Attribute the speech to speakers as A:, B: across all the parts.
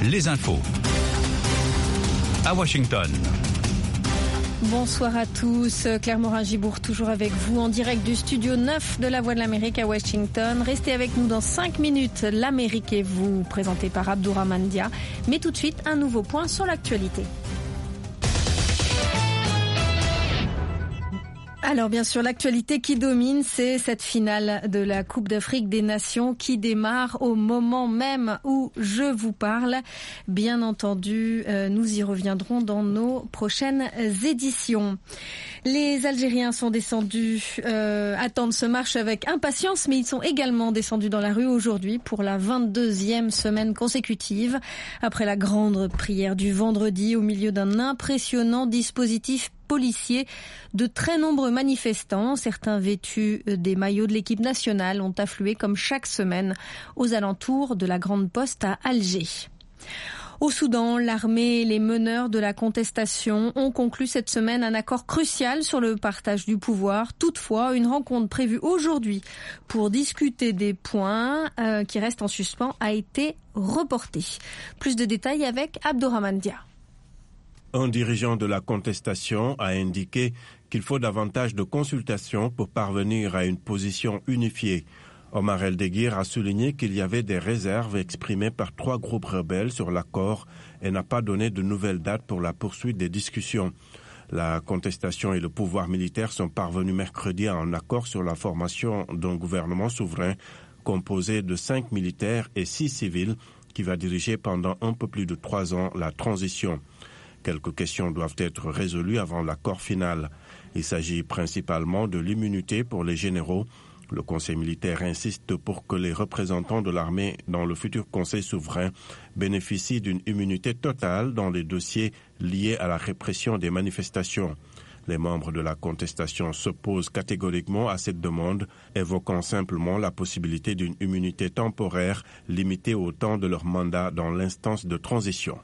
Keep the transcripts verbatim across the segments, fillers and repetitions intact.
A: les infos. À Washington.
B: Bonsoir à tous, Claire Morin-Gibourg toujours avec vous en direct du studio neuf de la Voix de l'Amérique à Washington. Restez avec nous dans cinq minutes, l'Amérique et vous, présenté par Abdourahmane Dia. Mais tout de suite, un nouveau point sur l'actualité. Alors bien sûr, l'actualité qui domine, c'est cette finale de la Coupe d'Afrique des Nations qui démarre au moment même où je vous parle. Bien entendu, euh, nous y reviendrons dans nos prochaines éditions. Les Algériens sont descendus, euh, attendent ce match avec impatience, mais ils sont également descendus dans la rue aujourd'hui pour la vingt-deuxième semaine consécutive. Après la grande prière du vendredi, au milieu d'un impressionnant dispositif policiers, de très nombreux manifestants, certains vêtus des maillots de l'équipe nationale, ont afflué comme chaque semaine aux alentours de la Grande Poste à Alger. Au Soudan, l'armée et les meneurs de la contestation ont conclu cette semaine un accord crucial sur le partage du pouvoir. Toutefois, une rencontre prévue aujourd'hui pour discuter des points euh, qui restent en suspens a été reportée. Plus de détails avec Abdourahmane Dia.
C: Un dirigeant de la contestation a indiqué qu'il faut davantage de consultations pour parvenir à une position unifiée. Omar El-Deguir a souligné qu'il y avait des réserves exprimées par trois groupes rebelles sur l'accord et n'a pas donné de nouvelles dates pour la poursuite des discussions. La contestation et le pouvoir militaire sont parvenus mercredi à un accord sur la formation d'un gouvernement souverain composé de cinq militaires et six civils qui va diriger pendant un peu plus de trois ans la transition. Quelques questions doivent être résolues avant l'accord final. Il s'agit principalement de l'immunité pour les généraux. Le Conseil militaire insiste pour que les représentants de l'armée dans le futur Conseil souverain bénéficient d'une immunité totale dans les dossiers liés à la répression des manifestations. Les membres de la contestation s'opposent catégoriquement à cette demande, évoquant simplement la possibilité d'une immunité temporaire limitée au temps de leur mandat dans l'instance de transition.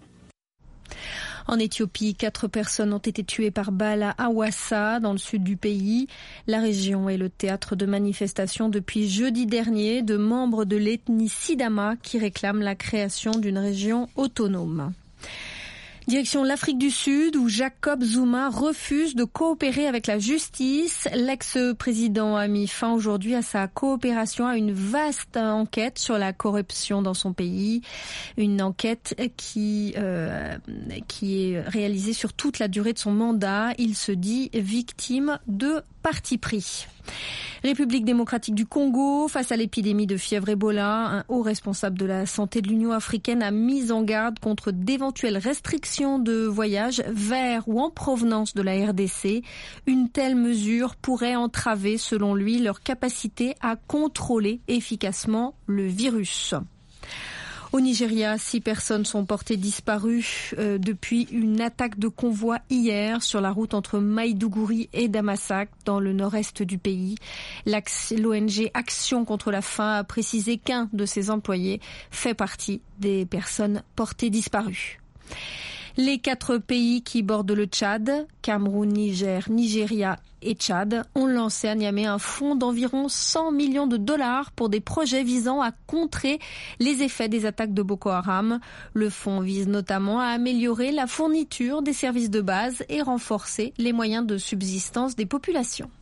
B: En Éthiopie, quatre personnes ont été tuées par balle à Hawassa, dans le sud du pays. La région est le théâtre de manifestations depuis jeudi dernier de membres de l'ethnie Sidama qui réclament la création d'une région autonome. Direction l'Afrique du Sud où Jacob Zuma refuse de coopérer avec la justice. L'ex-président a mis fin aujourd'hui à sa coopération à une vaste enquête sur la corruption dans son pays. Une enquête qui, euh, qui est réalisée sur toute la durée de son mandat. Il se dit victime de parti pris. République démocratique du Congo, face à l'épidémie de fièvre Ebola, un haut responsable de la santé de l'Union africaine a mis en garde contre d'éventuelles restrictions de voyage vers ou en provenance de la R D C. Une telle mesure pourrait entraver, selon lui, leur capacité à contrôler efficacement le virus. Au Nigeria, six personnes sont portées disparues euh, depuis une attaque de convoi hier sur la route entre Maïdougouri et Damasak dans le nord-est du pays. L'O N G Action contre la faim a précisé qu'un de ses employés fait partie des personnes portées disparues. Les quatre pays qui bordent le Tchad, Cameroun, Niger, Nigeria et Tchad, ont lancé à Niamey un fonds d'environ cent millions de dollars pour des projets visant à contrer les effets des attaques de Boko Haram. Le fonds vise notamment à améliorer la fourniture des services de base et renforcer les moyens de subsistance des populations.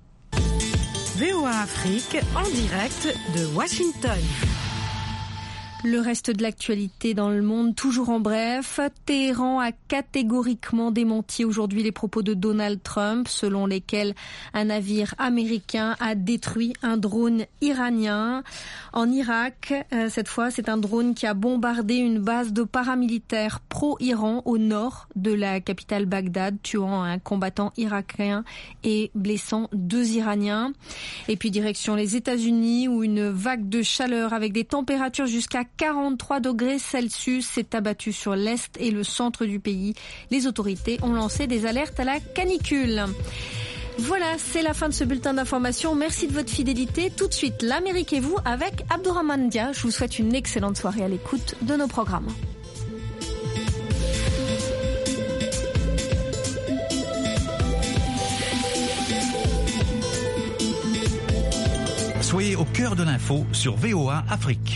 D: V O A Afrique en direct de Washington.
B: Le reste de l'actualité dans le monde, toujours en bref. Téhéran a catégoriquement démenti aujourd'hui les propos de Donald Trump, selon lesquels un navire américain a détruit un drone iranien. En Irak, euh, cette fois, c'est un drone qui a bombardé une base de paramilitaires pro-Iran au nord de la capitale Bagdad, tuant un combattant irakien et blessant deux Iraniens. Et puis direction les États-Unis, où une vague de chaleur avec des températures jusqu'à quarante-trois degrés Celsius s'est abattue sur l'est et le centre du pays. Les autorités ont lancé des alertes à la canicule. Voilà, c'est la fin de ce bulletin d'information. Merci de votre fidélité. Tout de suite, l'Amérique et vous avec Abdourahmane Dia. Je vous souhaite une excellente soirée à l'écoute de nos programmes.
A: Soyez au cœur de l'info sur V O A Afrique.